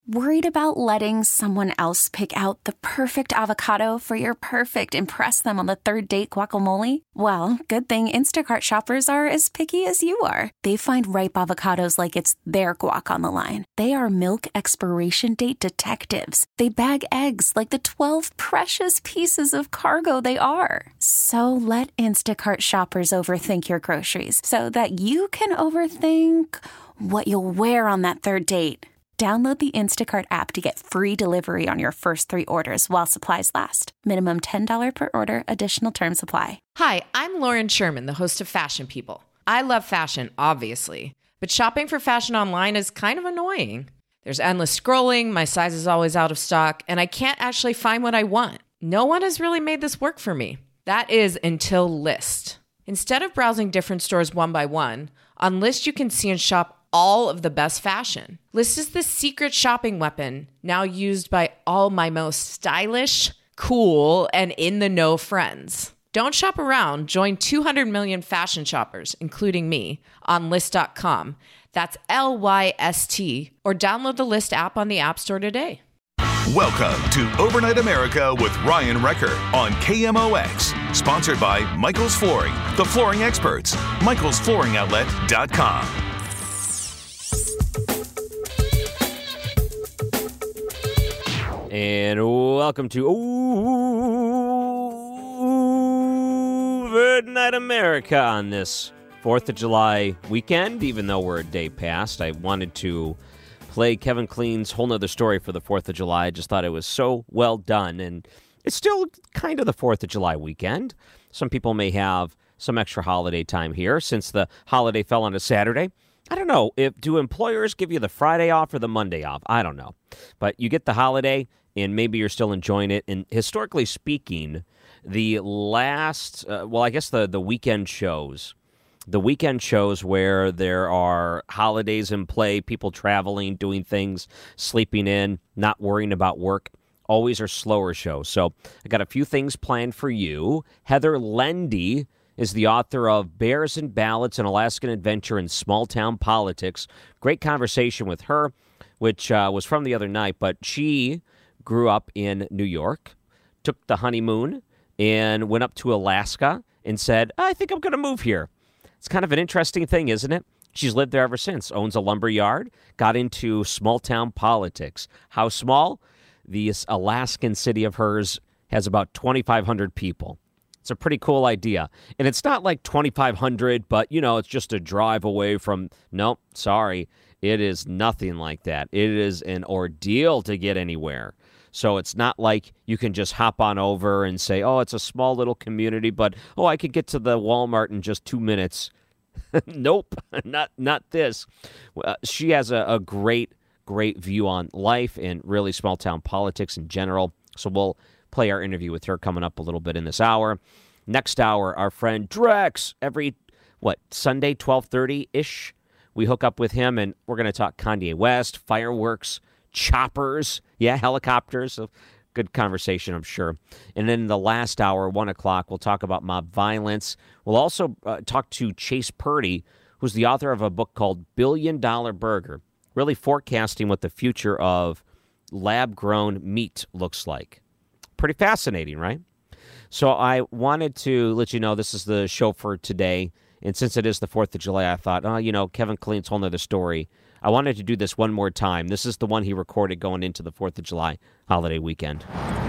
Worried about letting someone else pick out the perfect avocado for your perfect impress them on the third date guacamole? Well, good thing Instacart shoppers are as picky as you are. They find ripe avocados like it's their guac on the line. They are milk expiration date detectives. They bag eggs like the 12 precious pieces of cargo they are. So let Instacart shoppers overthink your groceries so that you can overthink what you'll wear on that third date. Download the Instacart app to get free delivery on your first 3 orders while supplies last. Minimum $10 per order. Additional terms apply. Hi, I'm Lauren Sherman, the host of Fashion People. I love fashion, obviously, but shopping for fashion online is kind of annoying. There's endless scrolling, my size is always out of stock, and I can't actually find what I want. No one has really made this work for me. That is until Lyst. Instead of browsing different stores one by one, on Lyst you can see and shop all of the best fashion. Lyst is the secret shopping weapon now used by all my most stylish, cool, and in-the-know friends. Don't shop around. Join 200 million fashion shoppers, including me, on Lyst.com. That's Lyst, or download the Lyst app on the App Store today. Welcome to Overnight America with Ryan Recker on KMOX. Sponsored by Michael's Flooring, the flooring experts. MichaelsFlooringOutlet.com. And welcome to Overnight America on this 4th of July weekend. Even though we're a day past, I wanted to play Kevin Kleen's Whole 'Nother Story for the 4th of July. I just thought it was so well done, and it's still kind of the 4th of July weekend. Some people may have some extra holiday time here since the holiday fell on a Saturday. I don't know. Do employers give you the Friday off or the Monday off? I don't know. But you get the holiday, and maybe you're still enjoying it. And historically speaking, the last, I guess the weekend shows where there are holidays in play, people traveling, doing things, sleeping in, not worrying about work, always are slower shows. So I got a few things planned for you. Heather Lendy is the author of Bears and Ballots, an Alaskan Adventure in Small Town Politics. Great conversation with her, which was from the other night, but she grew up in New York, took the honeymoon, and went up to Alaska and said, I think I'm going to move here. It's kind of an interesting thing, isn't it? She's lived there ever since, owns a lumber yard, got into small town politics. How small? This Alaskan city of hers has about 2,500 people. It's a pretty cool idea. And it's not like 2,500, but, it's just a drive away from, nope, sorry. It is nothing like that. It is an ordeal to get anywhere. So it's not like you can just hop on over and say, oh, it's a small little community, but, I could get to the Walmart in just 2 minutes. Nope, not this. She has a great view on life and really small town politics in general. So we'll play our interview with her coming up a little bit in this hour. Next hour, our friend Drex, every, Sunday, 12:30-ish, we hook up with him, and we're going to talk Kanye West, fireworks, choppers, helicopters. So good conversation, I'm sure. And then the last hour, 1 o'clock, we'll talk about mob violence. We'll also talk to Chase Purdy, who's the author of a book called $1 Billion Burger, really forecasting what the future of lab-grown meat looks like. Pretty fascinating, right? So I wanted to let you know this is the show for today. And since it is the 4th of July, I thought, Kevin Kleen's Whole 'Nother Story. I wanted to do this one more time. This is the one he recorded going into the 4th of July holiday weekend.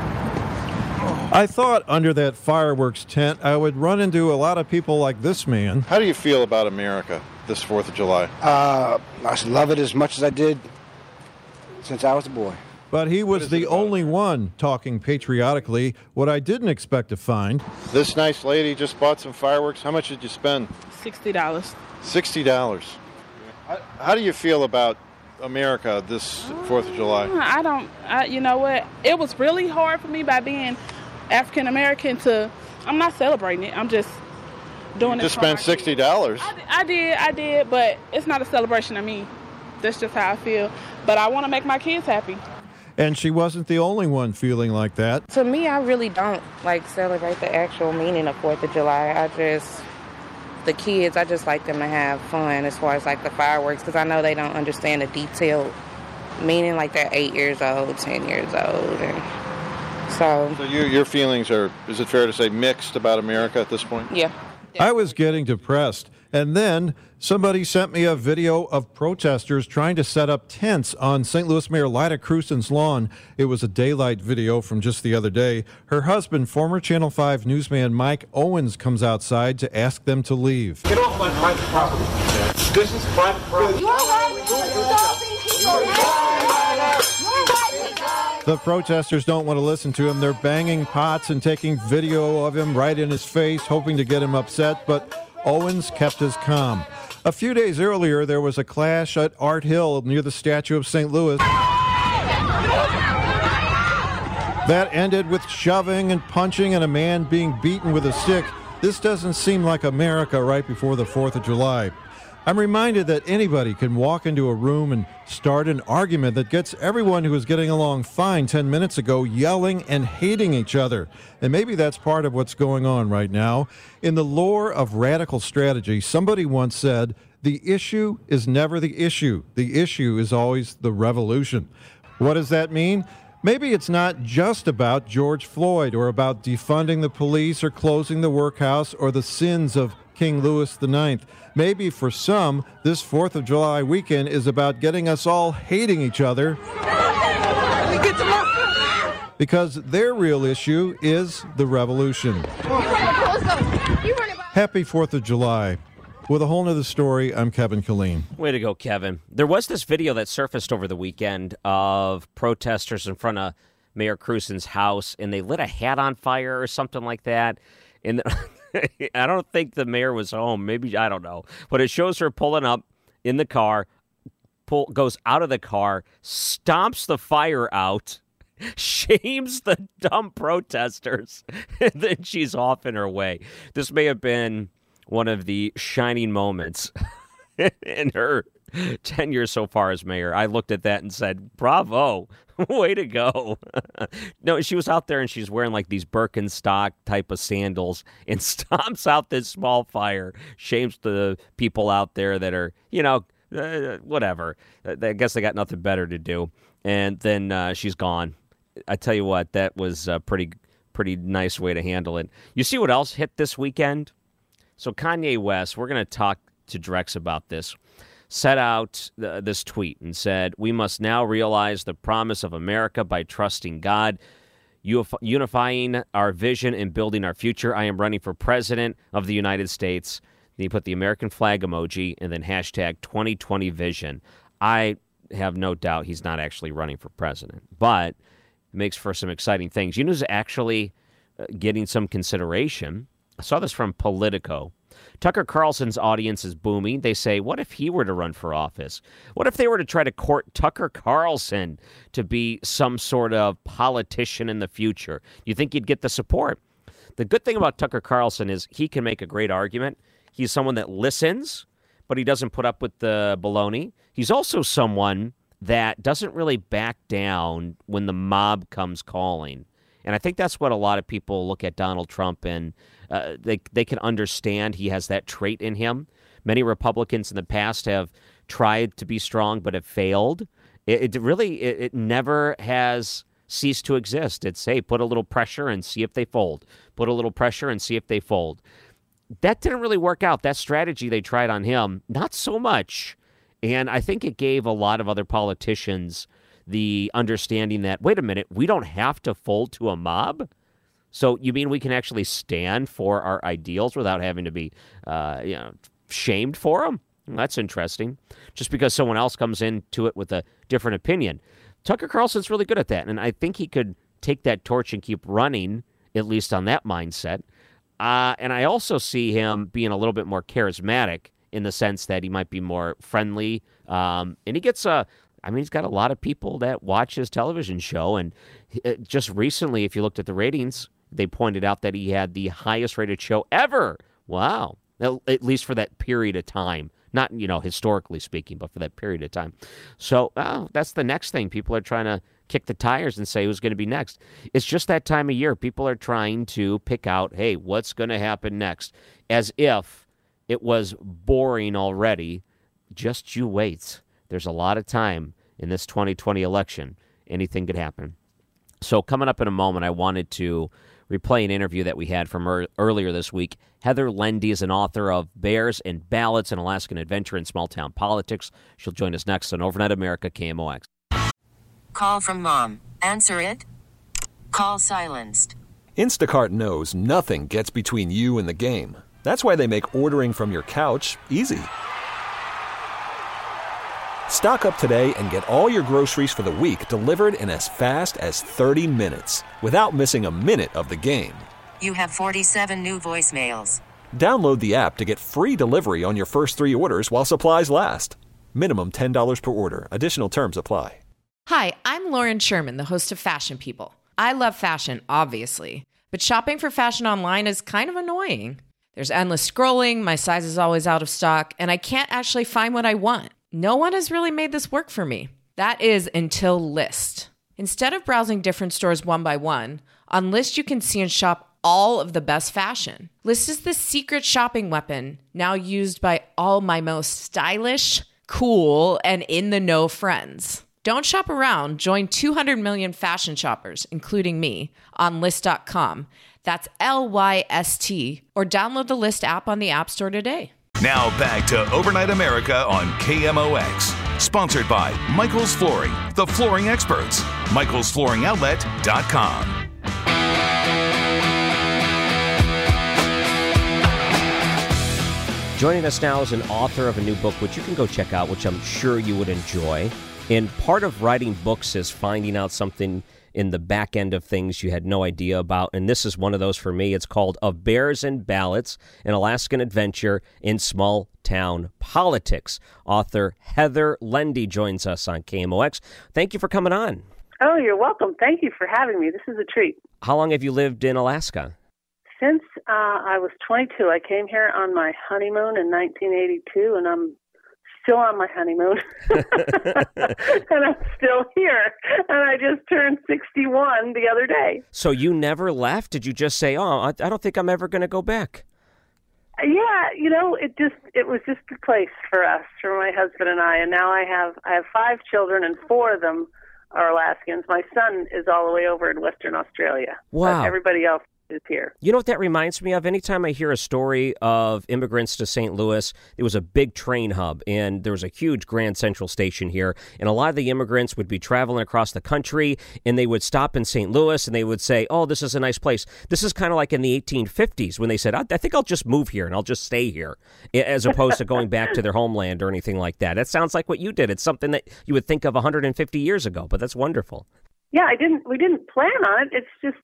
I thought under that fireworks tent I would run into a lot of people like this man. How do you feel about America this 4th of July? I love it as much as I did since I was a boy. But he was the only one talking patriotically, what I didn't expect to find. This nice lady just bought some fireworks. How much did you spend? $60. $60. How do you feel about America this 4th of July? You know what? It was really hard for me by being African American I'm not celebrating it. I'm just doing it. Just spent $60. I did, but it's not a celebration to me. That's just how I feel. But I want to make my kids happy. And she wasn't the only one feeling like that. To me, I really don't celebrate the actual meaning of 4th of July. The kids, I just like them to have fun as far as the fireworks, because I know they don't understand the detailed meaning like they're 8 years old, 10 years old. And so your feelings are, is it fair to say, mixed about America at this point? yeah. I was getting depressed, and then somebody sent me a video of protesters trying to set up tents on St. Louis Mayor Lyda Krewson's lawn. It was a daylight video from just the other day. Her husband, former Channel 5 newsman Mike Owens, comes outside to ask them to leave. Get off my private property. This is private property. You're right. The protesters don't want to listen to him. They're banging pots and taking video of him right in his face, hoping to get him upset, but Owens kept his calm. A few days earlier, there was a clash at Art Hill near the statue of St. Louis. That ended with shoving and punching and a man being beaten with a stick. This doesn't seem like America right before the 4th of July. I'm reminded that anybody can walk into a room and start an argument that gets everyone who was getting along fine 10 minutes ago yelling and hating each other. And maybe that's part of what's going on right now. In the lore of radical strategy, somebody once said, the issue is never the issue. The issue is always the revolution. What does that mean? Maybe it's not just about George Floyd or about defunding the police or closing the workhouse or the sins of King Louis IX. Maybe for some, this 4th of July weekend is about getting us all hating each other because their real issue is the revolution. Happy 4th of July. With a whole nother story, I'm Kevin Killeen. Way to go, Kevin. There was this video that surfaced over the weekend of protesters in front of Mayor Krewson's house, and they lit a hat on fire or something like that. And I don't think the mayor was home. Maybe, I don't know. But it shows her pulling up in the car, goes out of the car, stomps the fire out, shames the dumb protesters, and then she's off in her way. This may have been one of the shining moments in her tenure so far as mayor. I looked at that and said, bravo, way to go. No, she was out there and she's wearing like these Birkenstock type of sandals and stomps out this small fire, shames the people out there that are, whatever. I guess they got nothing better to do. And then she's gone. I tell you what, that was a pretty nice way to handle it. You see what else hit this weekend? So Kanye West, we're going to talk to Drex about this, set out this tweet and said, we must now realize the promise of America by trusting God, unifying our vision and building our future. I am running for president of the United States. Then he put the American flag emoji and then hashtag 2020 vision. I have no doubt he's not actually running for president, but it makes for some exciting things. You know who's actually getting some consideration? I saw this from Politico. Tucker Carlson's audience is booming. They say, what if he were to run for office? What if they were to try to court Tucker Carlson to be some sort of politician in the future? You think he'd get the support? The good thing about Tucker Carlson is he can make a great argument. He's someone that listens, but he doesn't put up with the baloney. He's also someone that doesn't really back down when the mob comes calling. And I think that's what a lot of people look at Donald Trump and they can understand he has that trait in him. Many Republicans in the past have tried to be strong but have failed. It never has ceased to exist. It's, hey, put a little pressure and see if they fold. Put a little pressure and see if they fold. That didn't really work out. That strategy they tried on him, not so much. And I think it gave a lot of other politicians the understanding that, wait a minute, we don't have to fold to a mob? So you mean we can actually stand for our ideals without having to be shamed for them? That's interesting. Just because someone else comes into it with a different opinion. Tucker Carlson's really good at that, and I think he could take that torch and keep running, at least on that mindset. And I also see him being a little bit more charismatic in the sense that he might be more friendly. And he gets he's got a lot of people that watch his television show. And just recently, if you looked at the ratings, they pointed out that he had the highest rated show ever. Wow. At least for that period of time. Not, historically speaking, but for that period of time. So that's the next thing. People are trying to kick the tires and say who's going to be next. It's just that time of year. People are trying to pick out, hey, what's going to happen next? As if it was boring already. Just you wait. There's a lot of time in this 2020 election. Anything could happen. So coming up in a moment, I wanted to replay an interview that we had from earlier this week. Heather Lendy is an author of Bears and Ballots, an Alaskan Adventure in Small-Town Politics. She'll join us next on Overnight America, KMOX. Call from mom. Answer it. Call silenced. Instacart knows nothing gets between you and the game. That's why they make ordering from your couch easy. Stock up today and get all your groceries for the week delivered in as fast as 30 minutes without missing a minute of the game. You have 47 new voicemails. Download the app to get free delivery on your first 3 orders while supplies last. Minimum $10 per order. Additional terms apply. Hi, I'm Lauren Sherman, the host of Fashion People. I love fashion, obviously, but shopping for fashion online is kind of annoying. There's endless scrolling, my size is always out of stock, and I can't actually find what I want. No one has really made this work for me. That is until Lyst. Instead of browsing different stores one by one, on Lyst you can see and shop all of the best fashion. Lyst is the secret shopping weapon now used by all my most stylish, cool, and in-the-know friends. Don't shop around. Join 200 million fashion shoppers, including me, on Lyst.com. That's Lyst, or download the Lyst app on the App Store today. Now back to Overnight America on KMOX. Sponsored by Michael's Flooring, the flooring experts. michaelsflooringoutlet.com. Joining us now is an author of a new book, which you can go check out, which I'm sure you would enjoy. And part of writing books is finding out something in the back end of things you had no idea about. And this is one of those for me. It's called Of Bears and Ballots, an Alaskan Adventure in Small-Town Politics. Author Heather Lendy joins us on KMOX. Thank you for coming on. Oh, you're welcome. Thank you for having me. This is a treat. How long have you lived in Alaska? Since I was 22. I came here on my honeymoon in 1982, and I'm still on my honeymoon, and I'm still here, and I just turned 61 the other day. So you never left? Did you just say, oh, I don't think I'm ever going to go back? Yeah, it was just a place for us, for my husband and I, and now I have 5 children, and 4 of them are Alaskans. My son is all the way over in Western Australia. Wow. But everybody else is here. You know what that reminds me of? Anytime I hear a story of immigrants to St. Louis, it was a big train hub, and there was a huge Grand Central Station here, and a lot of the immigrants would be traveling across the country, and they would stop in St. Louis, and they would say, oh, this is a nice place. This is kind of like in the 1850s when they said, I think I'll just move here, and I'll just stay here, as opposed to going back to their homeland or anything like that. That sounds like what you did. It's something that you would think of 150 years ago, but that's wonderful. Yeah, we didn't plan on it. It's just,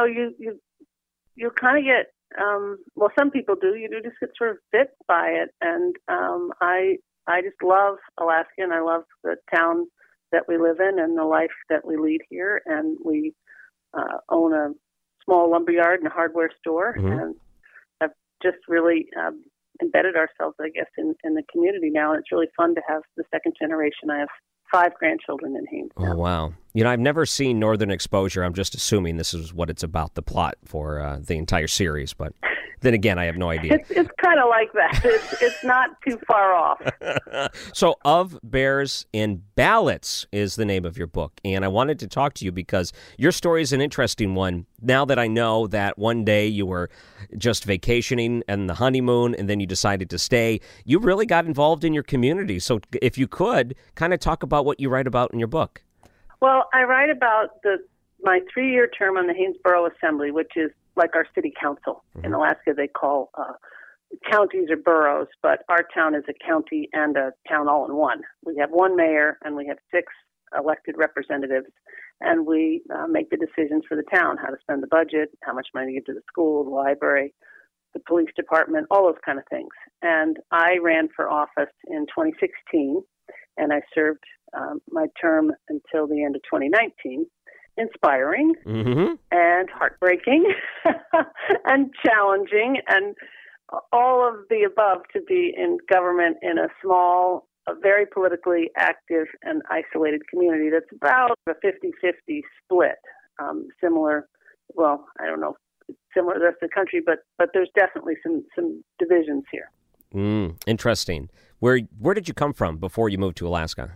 you kind of get, some people do. You do just get sort of bit by it. And I just love Alaska, and I love the town that we live in and the life that we lead here. And we own a small lumberyard and a hardware store, and have just really embedded ourselves, I guess, in the community now. And it's really fun to have the second generation. I have 5 grandchildren in Haines. Oh, wow. I've never seen Northern Exposure. I'm just assuming this is what it's about, the plot for the entire series. But then again, I have no idea. It's kind of like that. It's not too far off. So, Of Bears and Ballots is the name of your book. And I wanted to talk to you because your story is an interesting one. Now that I know that one day you were just vacationing and the honeymoon, and then you decided to stay, you really got involved in your community. So if you could, kind of talk about what you write about in your book. Well, I write about my 3-year term on the Haines Borough Assembly, which is like our city council. In Alaska, they call counties or boroughs, but our town is a county and a town all in one. We have 1 mayor, and we have 6 elected representatives, and we make the decisions for the town, how to spend the budget, how much money to give to the school, the library, the police department, all those kind of things. And I ran for office in 2016, and I served my term until the end of 2019. Inspiring and heartbreaking and challenging and all of the above to be in government in a small, very politically active and isolated community that's about a 50-50 split. Similar, well, I don't know, similar to the rest of the country, but there's definitely some divisions here. Interesting. Where did you come from before you moved to Alaska?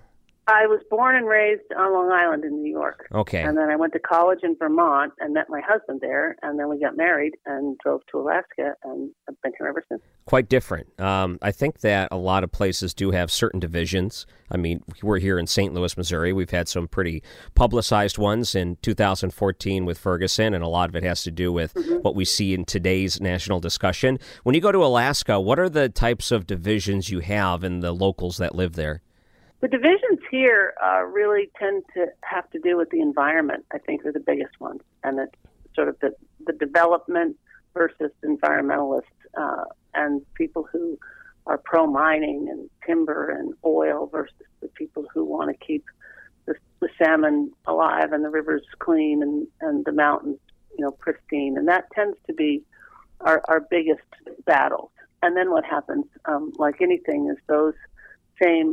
I was born and raised on Long Island in New York. Okay. And then I went to college in Vermont and met my husband there. And then we got married and drove to Alaska, and I've been here ever since. Quite different. I think that a lot of places do have certain divisions. I mean, we're here in St. Louis, Missouri. We've had some pretty publicized ones in 2014 with Ferguson, and a lot of it has to do with what we see in today's national discussion. When you go to Alaska, what are the types of divisions you have in the locals that live there? The divisions here really tend to have to do with the environment, I think, are the biggest ones. And it's sort of the development versus environmentalists and people who are pro-mining and timber and oil versus the people who want to keep the salmon alive and the rivers clean and the mountains, pristine. And that tends to be our biggest battles. And then what happens, like anything, is those same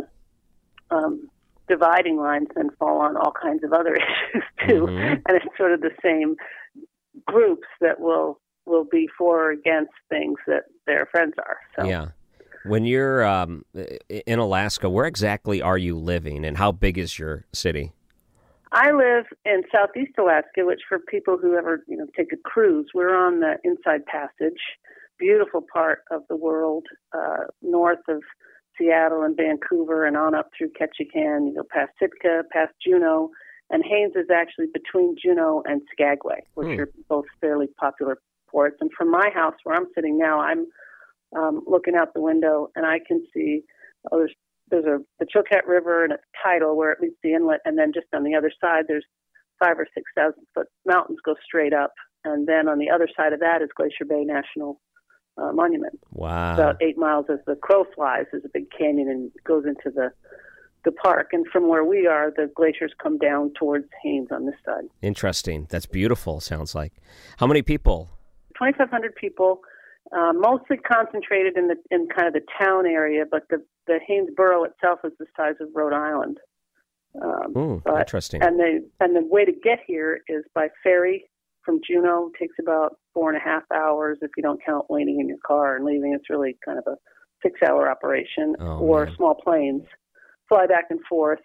dividing lines then fall on all kinds of other issues too, and it's sort of the same groups that will be for or against things that their friends are. So. Yeah. When you're in Alaska, where exactly are you living, and how big is your city? I live in Southeast Alaska, which for people who ever take a cruise, we're on the Inside Passage, beautiful part of the world, north of Seattle and Vancouver and on up through Ketchikan. You go past Sitka, past Juneau, and Haines is actually between Juneau and Skagway, which are both fairly popular ports. And from my house where I'm sitting now, I'm looking out the window and I can see there's the Chilkat River and it's tidal where it meets the inlet, and then just on the other side there's 5,000 or 6,000 foot mountains go straight up, and then on the other side of that is Glacier Bay National Monument. Wow. About 8 miles as the crow flies. There's a big canyon and goes into the park. And from where we are, the glaciers come down towards Haines on this side. Interesting. That's beautiful, sounds like. How many people? 2,500 people, mostly concentrated in kind of the town area, but the Haines borough itself is the size of Rhode Island. Interesting. And the way to get here is by ferry. From Juneau, takes about 4.5 hours if you don't count waiting in your car and leaving. It's really kind of a 6-hour operation, or small planes. Fly back and forth.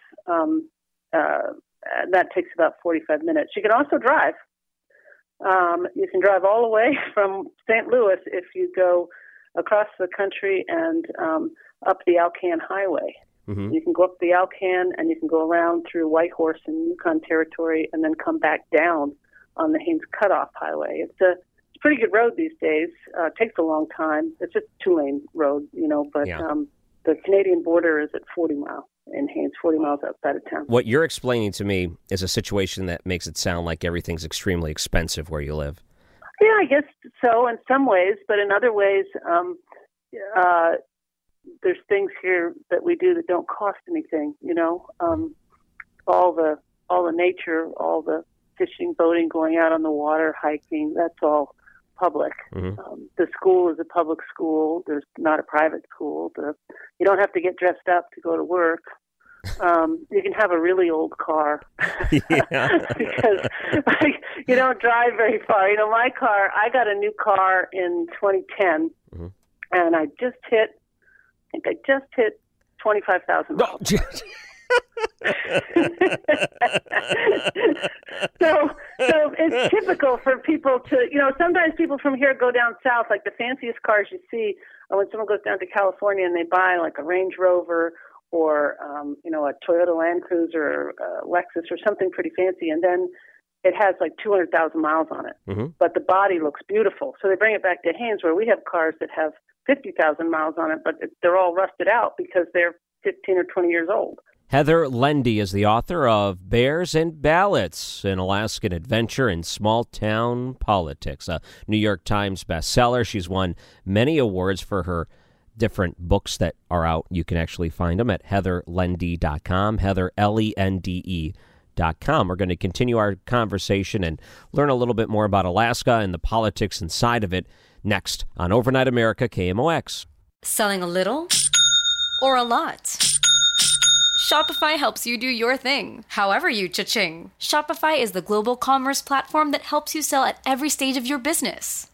That takes about 45 minutes. You can also drive. You can drive all the way from St. Louis if you go across the country and up the Alcan Highway. Mm-hmm. You can go up the Alcan and you can go around through Whitehorse and Yukon Territory and then come back down on the Haines Cutoff Highway. It's a pretty good road these days. It takes a long time. It's just a 2-lane road, but the Canadian border is at 40 miles in Haines, 40 miles outside of town. What you're explaining to me is a situation that makes it sound like everything's extremely expensive where you live. Yeah, I guess so in some ways, but in other ways, there's things here that we do that don't cost anything, all the nature, all the fishing, boating, going out on the water, hiking, that's all public. Mm-hmm. The school is a public school. There's not a private school. You don't have to get dressed up to go to work. You can have a really old car because you don't drive very far. My car, I got a new car in 2010, mm-hmm. and I just hit 25,000 miles. So it's typical for people to, sometimes people from here go down south, like the fanciest cars you see are when someone goes down to California and they buy like a Range Rover or, a Toyota Land Cruiser or a Lexus or something pretty fancy. And then it has like 200,000 miles on it, mm-hmm. but the body looks beautiful. So they bring it back to Haines where we have cars that have 50,000 miles on it, but they're all rusted out because they're 15 or 20 years old. Heather Lendy is the author of Bears and Ballots, an Alaskan adventure in small-town politics, a New York Times bestseller. She's won many awards for her different books that are out. You can actually find them at heatherlendy.com, HeatherLende.com. We're going to continue our conversation and learn a little bit more about Alaska and the politics inside of it next on Overnight America KMOX. Selling a little or a lot? Shopify helps you do your thing, however you cha-ching. Shopify is the global commerce platform that helps you sell at every stage of your business.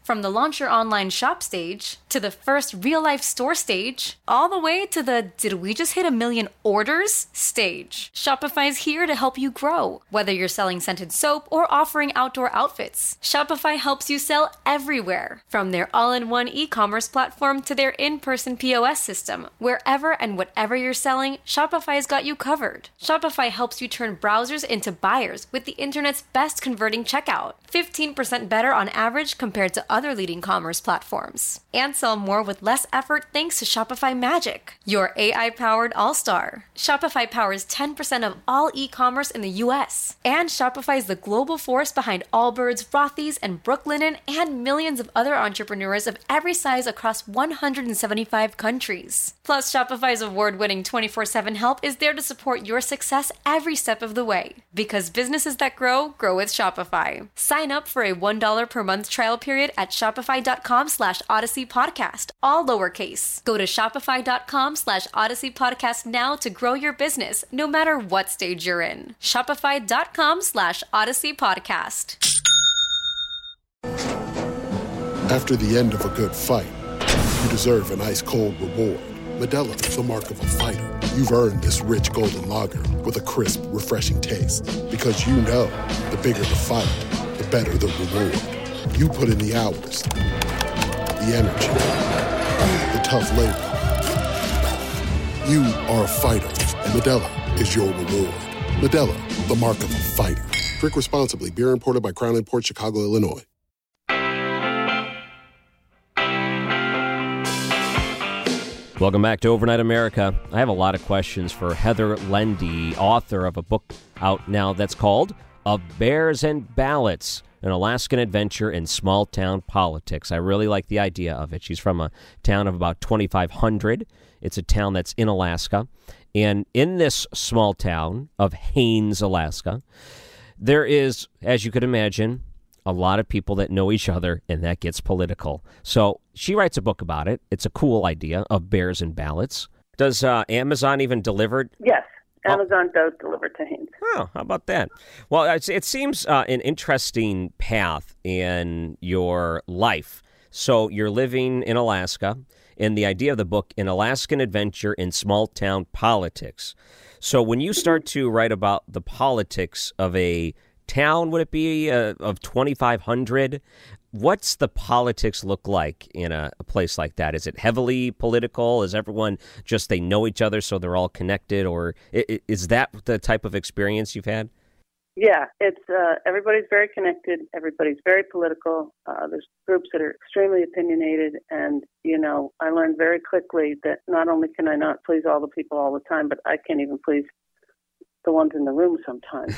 From the launch your online shop stage, to the first real-life store stage, all the way to the did we just hit 1 million orders stage. Shopify's here to help you grow. Whether you're selling scented soap or offering outdoor outfits, Shopify helps you sell everywhere. From their all-in-one e-commerce platform to their in-person POS system, wherever and whatever you're selling, Shopify's got you covered. Shopify helps you turn browsers into buyers with the internet's best converting checkout. 15% better on average compared to other leading commerce platforms. And sell more with less effort thanks to Shopify Magic, your AI-powered all-star. Shopify powers 10% of all e-commerce in the U.S. And Shopify is the global force behind Allbirds, Rothy's, and Brooklinen, and millions of other entrepreneurs of every size across 175 countries. Plus, Shopify's award-winning 24/7 help is there to support your success every step of the way. Because businesses that grow with Shopify. Sign up for a $1 per month trial period at shopify.com/Odyssey Podcast, all lowercase. Go to shopify.com/Odyssey Podcast now to grow your business, no matter what stage you're in. Shopify.com/Odyssey Podcast. After the end of a good fight, you deserve an ice-cold reward. Modelo is the mark of a fighter. You've earned this rich golden lager with a crisp, refreshing taste. Because you know, the bigger the fight, the better the reward. You put in the hours, the energy, the tough labor. You are a fighter, and Modelo is your reward. Modelo, the mark of a fighter. Drink responsibly. Beer imported by Crown Imports, Chicago, Illinois. Welcome back to Overnight America. I have a lot of questions for Heather Lendy, author of a book out now that's called Of Bears and Ballots, an Alaskan adventure in small-town politics. I really like the idea of it. She's from a town of about 2,500. It's a town that's in Alaska. And in this small town of Haines, Alaska, there is, as you could imagine, a lot of people that know each other, and that gets political. So she writes a book about it. It's a cool idea, Of Bears and Ballots. Does Amazon even deliver? Yes, Amazon does deliver to Haines. Oh, how about that? Well, it seems an interesting path in your life. So you're living in Alaska, and the idea of the book, An Alaskan Adventure in Small-Town Politics. So when you start to write about the politics of a town, would it be of 2,500? What's the politics look like in a place like that? Is it heavily political? Is everyone just they know each other so they're all connected? Or is that the type of experience you've had? Yeah, it's everybody's very connected. Everybody's very political. There's groups that are extremely opinionated. And, I learned very quickly that not only can I not please all the people all the time, but I can't even please the ones in the room sometimes.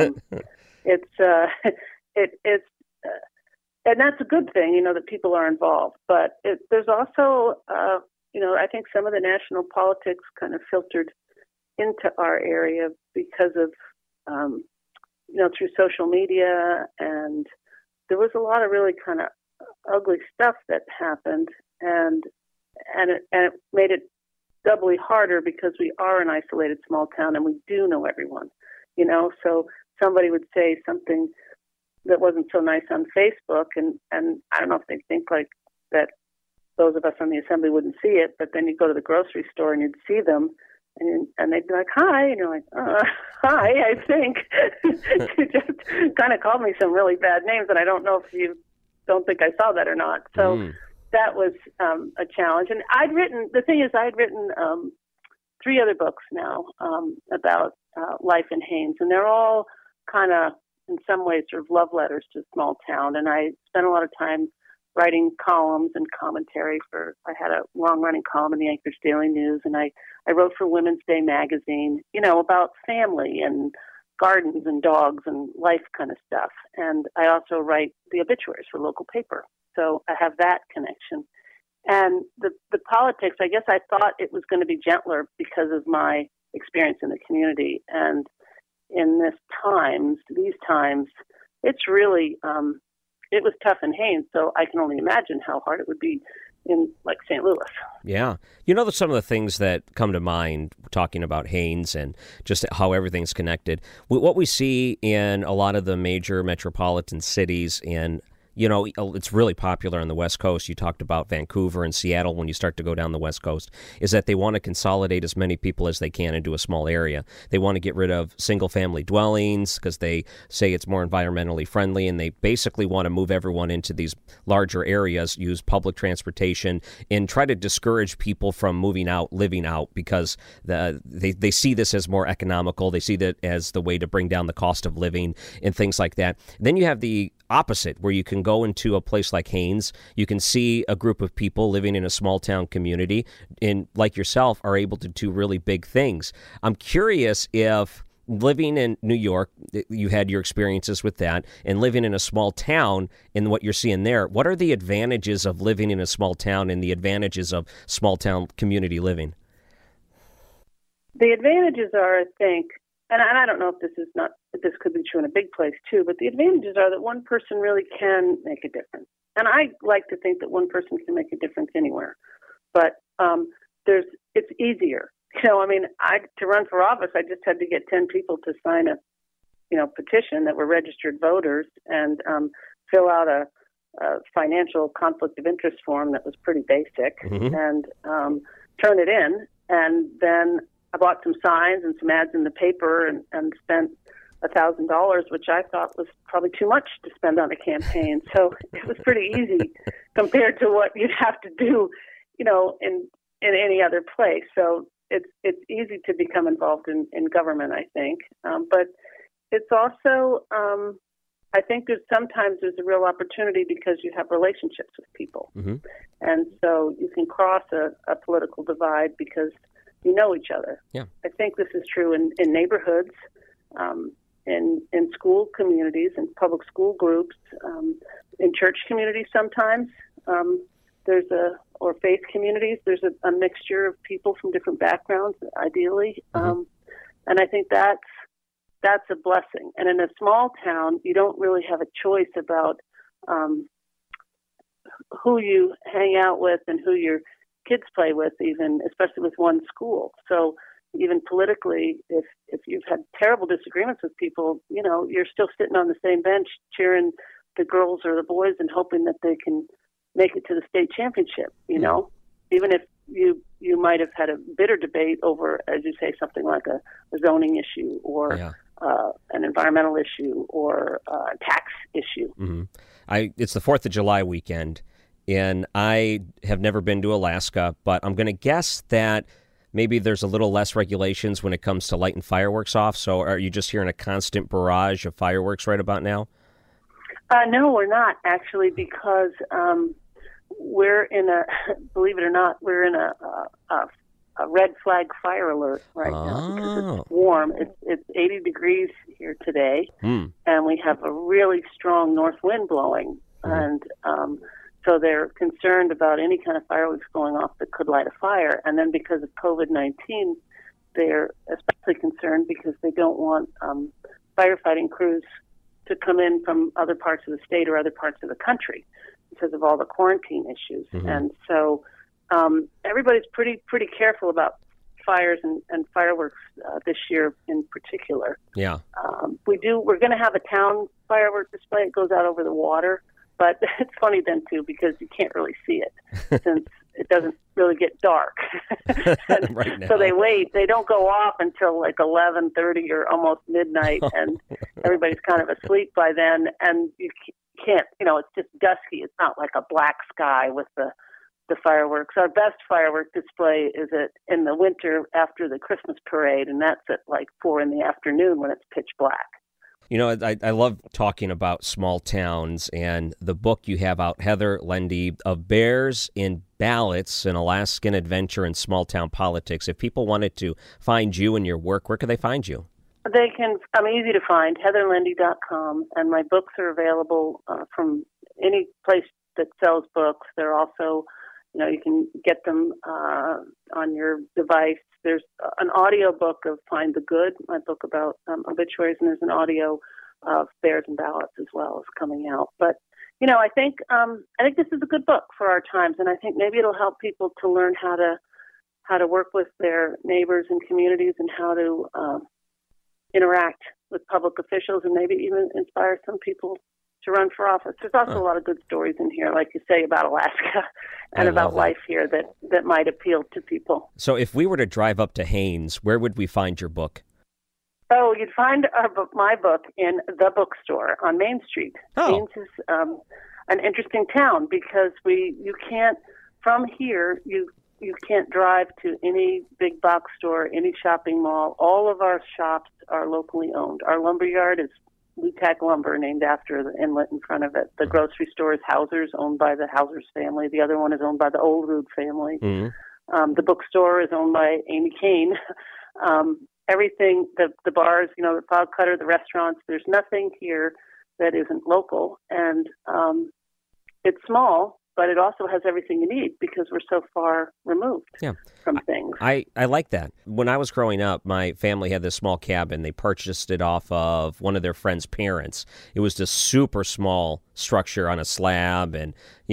And that's a good thing, that people are involved. But there's also, I think some of the national politics kind of filtered into our area because of, through social media. And there was a lot of really kind of ugly stuff that happened. And it made it doubly harder because we are an isolated small town and we do know everyone, so somebody would say something that wasn't so nice on Facebook, and I don't know if they think like that those of us on the assembly wouldn't see it, but then you'd go to the grocery store and you'd see them, and they'd be like, hi, and you're like, hi, I think. You just kind of called me some really bad names, and I don't know if you don't think I saw that or not. So that was a challenge. And I'd written 3 other books now about life in Haines, and they're all kind of, in some ways, sort of love letters to a small town. And I spent a lot of time writing columns and commentary I had a long-running column in the Anchorage Daily News, and I wrote for Women's Day magazine, about family and gardens and dogs and life kind of stuff. And I also write the obituaries for local paper. So I have that connection. And the politics, I guess I thought it was going to be gentler because of my experience in the community. And in these times, it's really, it was tough in Haines. So I can only imagine how hard it would be in like St. Louis. Yeah. Some of the things that come to mind talking about Haines and just how everything's connected, what we see in a lot of the major metropolitan cities and it's really popular on the West Coast. You talked about Vancouver and Seattle when you start to go down the West Coast, is that they want to consolidate as many people as they can into a small area. They want to get rid of single-family dwellings because they say it's more environmentally friendly, and they basically want to move everyone into these larger areas, use public transportation, and try to discourage people from moving out, living out, because they see this as more economical. They see that as the way to bring down the cost of living and things like that. Then you have the opposite, where you can go into a place like Haines, you can see a group of people living in a small town community and, like yourself, are able to do really big things. I'm curious if living in New York, you had your experiences with that, and living in a small town and what you're seeing there, what are the advantages of living in a small town and the advantages of small town community living? The advantages are, I think, and I don't know if this could be true in a big place too, but the advantages are that one person really can make a difference. And I like to think that one person can make a difference anywhere. But it's easier. To run for office, I just had to get 10 people to sign a petition that were registered voters and fill out a financial conflict of interest form that was pretty basic, and turn it in. And then I bought some signs and some ads in the paper and spent $1,000, which I thought was probably too much to spend on a campaign. So it was pretty easy compared to what you'd have to do, in any other place. So it's easy to become involved in government, I think. But it's also, I think sometimes there's a real opportunity because you have relationships with people. And so you can cross a political divide because you know each other. Yeah. I think this is true in neighborhoods, in school communities, in public school groups, in church communities sometimes. Or faith communities, there's a mixture of people from different backgrounds, ideally. And I think that's a blessing. And in a small town, you don't really have a choice about who you hang out with and who your kids play with, even, especially with one school. So even politically, if you've had terrible disagreements with people, you're still sitting on the same bench cheering the girls or the boys and hoping that they can make it to the state championship, even if you might have had a bitter debate over, as you say, something like a zoning issue or an environmental issue or a tax issue. It's the 4th of July weekend, and I have never been to Alaska, but I'm going to guess that maybe there's a little less regulations when it comes to lighting fireworks off. So are you just hearing a constant barrage of fireworks right about now? No, we're not, actually, because we're in believe it or not, we're in a red flag fire alert right now because it's warm. It's 80 degrees here today, and we have a really strong north wind blowing. And so they're concerned about any kind of fireworks going off that could light a fire. And then because of COVID-19, they're especially concerned because they don't want firefighting crews to come in from other parts of the state or other parts of the country because of all the quarantine issues. And so everybody's pretty careful about fires and fireworks this year in particular. Yeah. We're going to have a town firework display. It goes out over the water, but it's funny then too because you can't really see it since it doesn't really get dark. Right now. So they wait. They don't go off until like 11:30 or almost midnight, and everybody's kind of asleep by then. And you can't, it's just dusky. It's not like a black sky with the fireworks. Our best firework display is in the winter after the Christmas parade, and that's at like 4 p.m. when it's pitch black. I love talking about small towns, and the book you have out, Heather Lendy, of Bears in Ballots, an Alaskan Adventure in Small Town Politics. If people wanted to find you and your work, where could they find you? They can. I'm easy to find, heatherlendy.com, and my books are available from any place that sells books. They're also, you can get them on your device. There's an audio book of Find the Good, my book about obituaries, and there's an audio of Bears and Ballots as well is coming out. But I think this is a good book for our times, and I think maybe it'll help people to learn how to work with their neighbors and communities and how to interact with public officials, and maybe even inspire some people to run for office. There's also a lot of good stories in here, like you say, about Alaska and about life here that might appeal to people. So if we were to drive up to Haines, where would we find your book? Oh, you'd find my book in the bookstore on Main Street. Haines is an interesting town because you can't, from here, you can't drive to any big box store, any shopping mall. All of our shops are locally owned. Our lumberyard is Lutak Lumber, named after the inlet in front of it. The grocery store is Hauser's, owned by the Hauser's family. The other one is owned by the Oldrood family. Mm-hmm. The bookstore is owned by Amy Kane. Everything, the bars, the Fog Cutter, the restaurants, there's nothing here that isn't local. And it's small, but it also has everything you need because we're so far removed from things. I like that. When I was growing up, my family had this small cabin. They purchased it off of one of their friends' parents. It was this super small structure on a slab and,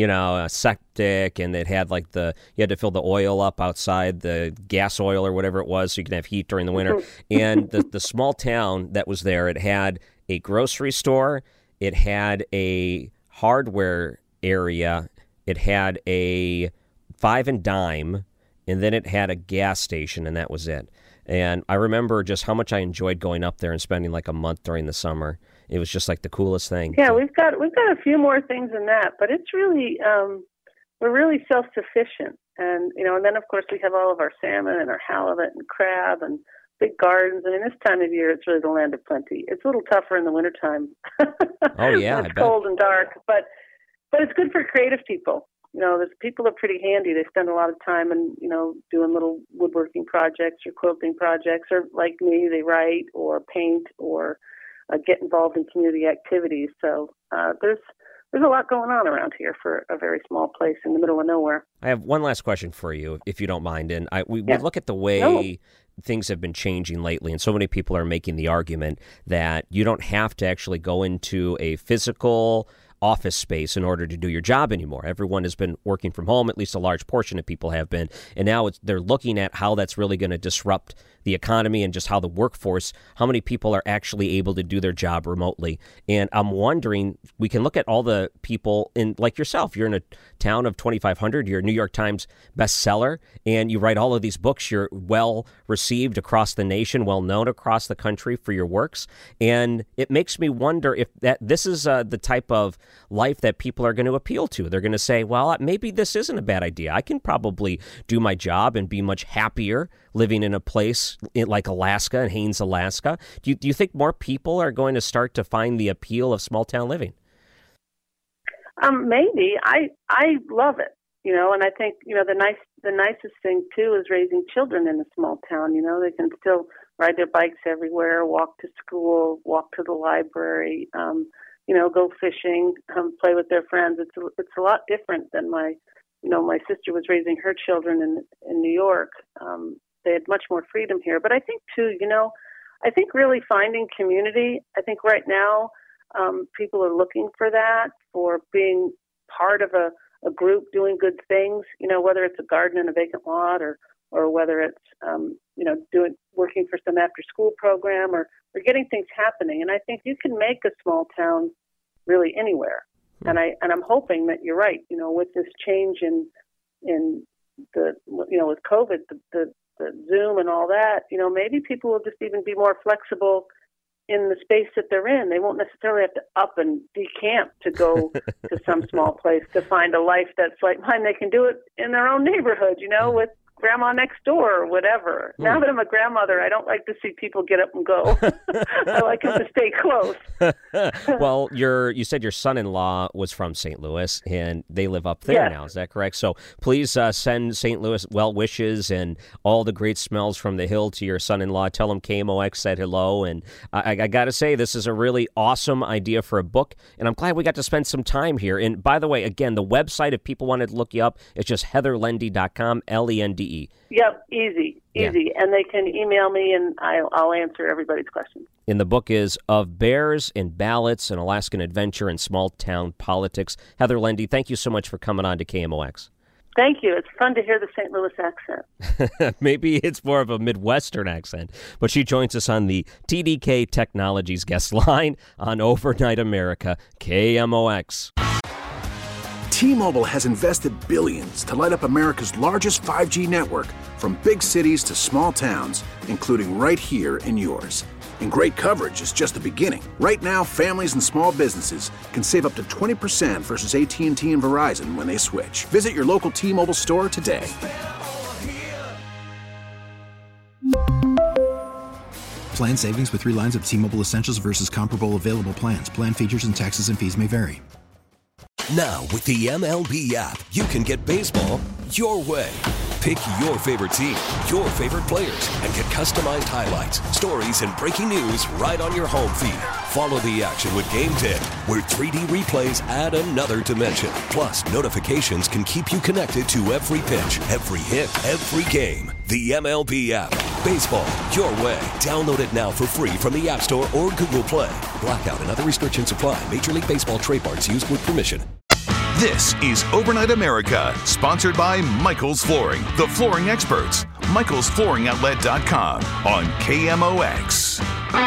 a septic, and it had you had to fill the oil up outside, the gas oil or whatever it was, so you can have heat during the winter. And the small town that was there, it had a grocery store, it had a hardware area, it had a 5 and dime, and then it had a gas station, and that was it. And I remember just how much I enjoyed going up there and spending like a month during the summer. It was just like the coolest thing. Yeah, we've got a few more things than that, but it's really we're really self-sufficient. And and then of course we have all of our salmon and our halibut and crab and big gardens. And in this time of year, it's really the land of plenty. It's a little tougher in the wintertime. Oh yeah, it's cold and dark, but it's good for creative people. There's people are pretty handy. They spend a lot of time doing little woodworking projects or quilting projects, or like me, they write or paint or get involved in community activities. So there's a lot going on around here for a very small place in the middle of nowhere. I have one last question for you, if you don't mind. And we look at the way things have been changing lately, and so many people are making the argument that you don't have to actually go into a physical office space in order to do your job anymore. Everyone has been working from home, at least a large portion of people have been, and now they're looking at how that's really going to disrupt the economy and just how the workforce, how many people are actually able to do their job remotely. And I'm wondering, we can look at all the people like yourself. You're in a town of 2,500. You're a New York Times bestseller, and you write all of these books. You're well received across the nation, well known across the country for your works. And it makes me wonder if this is the type of life that people are going to appeal to. They're going to say, well, maybe this isn't a bad idea. I can probably do my job and be much happier living in a place like Alaska and Haines, Alaska. Do you think more people are going to start to find the appeal of small town living? Maybe. I love it, and I think, the nicest thing too is raising children in a small town. They can still ride their bikes everywhere, walk to school, walk to the library, go fishing, play with their friends. It's a lot different than my sister was raising her children in New York. They had much more freedom here. But I think too, I think really finding community. I think right now people are looking for that, for being part of a group doing good things. Whether it's a garden in a vacant lot or whether it's working for some after school program or getting things happening. And I think you can make a small town really anywhere. And I'm hoping that you're right. With this change in the with COVID, the Zoom and all that, maybe people will just even be more flexible in the space that they're in. They won't necessarily have to up and decamp to go to some small place to find a life that's like mine. They can do it in their own neighborhood, with grandma next door or whatever. Now that I'm a grandmother, I don't like to see people get up and go. I like them to stay close. Well, you said your son-in-law was from St. Louis, and they live up there now. Is that correct? So please send St. Louis well wishes and all the great smells from the hill to your son-in-law. Tell him KMOX said hello. And I got to say, this is a really awesome idea for a book, and I'm glad we got to spend some time here. And by the way, again, the website, if people wanted to look you up, it's just heatherlendy.com, LENDE. Yep, easy. And they can email me, and I'll answer everybody's questions. And the book is Of Bears and Ballots, an Alaskan Adventure in Small Town Politics. Heather Lendy, thank you so much for coming on to KMOX. Thank you. It's fun to hear the St. Louis accent. Maybe it's more of a Midwestern accent, but she joins us on the TDK Technologies guest line on Overnight America, KMOX. T-Mobile has invested billions to light up America's largest 5G network, from big cities to small towns, including right here in yours. And great coverage is just the beginning. Right now, families and small businesses can save up to 20% versus AT&T and Verizon when they switch. Visit your local T-Mobile store today. Plan savings with 3 lines of T-Mobile Essentials versus comparable available plans. Plan features and taxes and fees may vary. Now, with the MLB app, you can get baseball your way. Pick your favorite team, your favorite players, and get customized highlights, stories, and breaking news right on your home feed. Follow the action with Game Day, where 3D replays add another dimension. Plus, notifications can keep you connected to every pitch, every hit, every game. The MLB app. Baseball your way. Download it now for free from the App Store or Google Play. Blackout and other restrictions apply. Major League Baseball trademarks used with permission. This is Overnight America, sponsored by Michael's Flooring, the flooring experts. MichaelsFlooringOutlet.com on KMOX.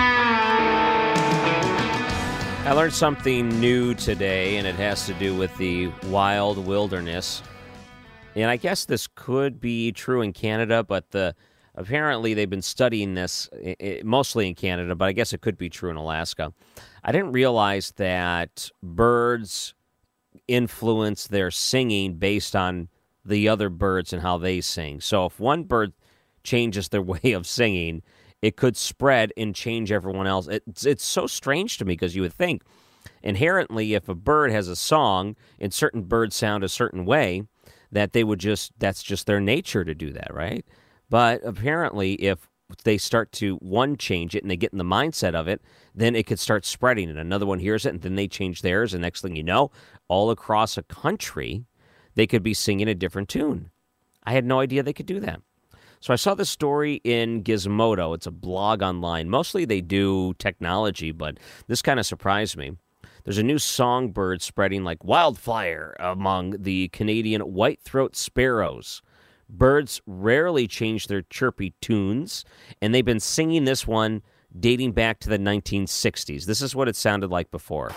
I learned something new today, and it has to do with the wild wilderness. And I guess this could be true in Canada, but apparently they've been studying this mostly in Canada, but I guess it could be true in Alaska. I didn't realize that birds influence their singing based on the other birds and how they sing. So if one bird changes their way of singing, it could spread and change everyone else. It's so strange to me, because you would think inherently if a bird has a song and certain birds sound a certain way, that that's just their nature to do that, right? But apparently if they start to one change it and they get in the mindset of it, then it could start spreading, and another one hears it and then they change theirs, and next thing you know, all across a country they could be singing a different tune. I had no idea they could do that. So I saw this story in Gizmodo. It's a blog online. Mostly they do technology, but this kind of surprised me. There's a new songbird spreading like wildfire among the Canadian white-throat sparrows. Birds rarely change their chirpy tunes, and they've been singing this one dating back to the 1960s. This is what it sounded like before.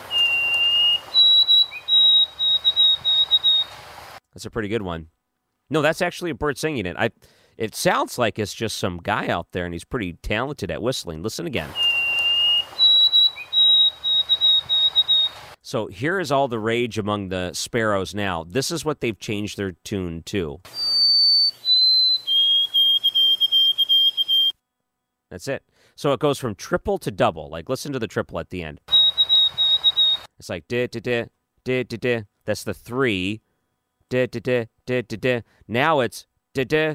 That's a pretty good one. No, that's actually a bird singing it. It sounds like it's just some guy out there, and he's pretty talented at whistling. Listen again. So here is all the rage among the sparrows now. This is what they've changed their tune to. That's it. So it goes from triple to double. Like, listen to the triple at the end. It's like da-da-da, da-da-da. That's the 3. Da-da-da, da-da-da. Now it's da-da.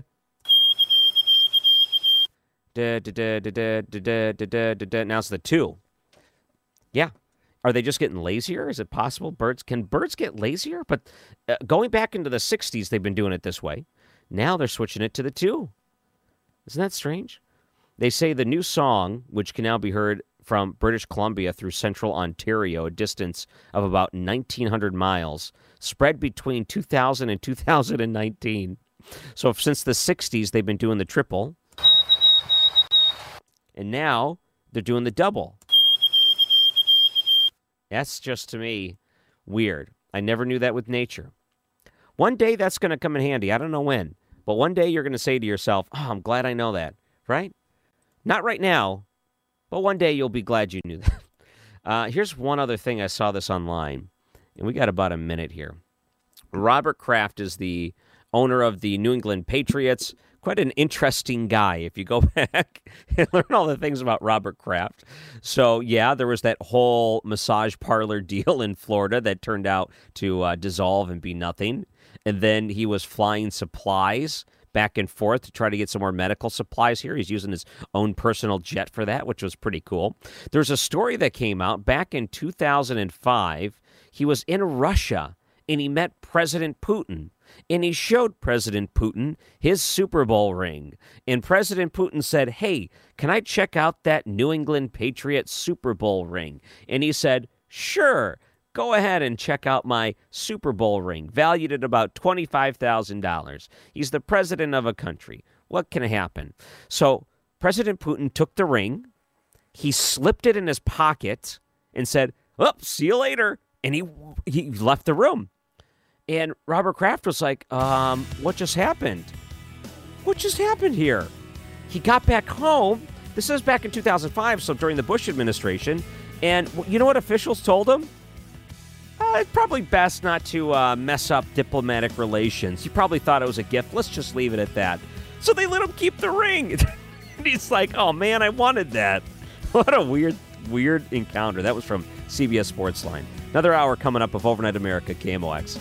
Da-da-da, da-da, da-da, da-da, da-da. Now it's the 2. Yeah. Are they just getting lazier? Is it possible? Can birds get lazier? But going back into the 60s, they've been doing it this way. Now they're switching it to the 2. Isn't that strange? They say the new song, which can now be heard from British Columbia through central Ontario, a distance of about 1,900 miles, spread between 2000 and 2019. So since the 60s, they've been doing the triple. And now they're doing the double. That's just, to me, weird. I never knew that with nature. One day that's going to come in handy. I don't know when. But one day you're going to say to yourself, oh, I'm glad I know that. Right? Not right now, but one day you'll be glad you knew that. Here's one other thing. I saw this online, and we got about a minute here. Robert Kraft is the owner of the New England Patriots. Quite an interesting guy if you go back and learn all the things about Robert Kraft. So, yeah, there was that whole massage parlor deal in Florida that turned out to dissolve and be nothing. And then he was flying supplies back and forth to try to get some more medical supplies here. He's using his own personal jet for that, which was pretty cool. There's a story that came out back in 2005. He was in Russia, and he met President Putin. And he showed President Putin his Super Bowl ring. And President Putin said, hey, can I check out that New England Patriots Super Bowl ring? And he said, sure, go ahead and check out my Super Bowl ring, valued at about $25,000. He's the president of a country. What can happen? So President Putin took the ring, he slipped it in his pocket and said, "Oh, see you later." And he left the room. And Robert Kraft was like, what just happened? What just happened here? He got back home. This is back in 2005, so during the Bush administration. And you know what officials told him? It's probably best not to mess up diplomatic relations. He probably thought it was a gift. Let's just leave it at that. So they let him keep the ring. And he's like, oh, man, I wanted that. What a weird encounter. That was from CBS Sportsline. Another hour coming up of Overnight America, KMOX.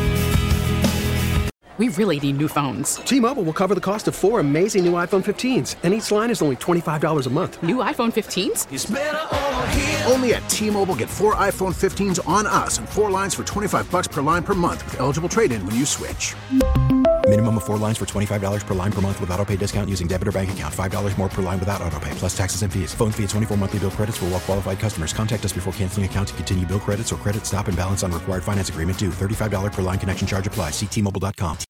We really need new phones. T-Mobile will cover the cost of 4 amazing new iPhone 15s, and each line is only $25 a month. New iPhone 15s? It's better over here. Only at T-Mobile, get 4 iPhone 15s on us and 4 lines for $25 per line per month with eligible trade-in when you switch. Minimum of 4 lines for $25 per line per month with autopay discount using debit or bank account. $5 more per line without autopay, plus taxes and fees. Phone fee at 24 monthly bill credits for well-qualified customers. Contact us before canceling account to continue bill credits or credit stop and balance on required finance agreement due. $35 per line connection charge applies. See T-Mobile.com.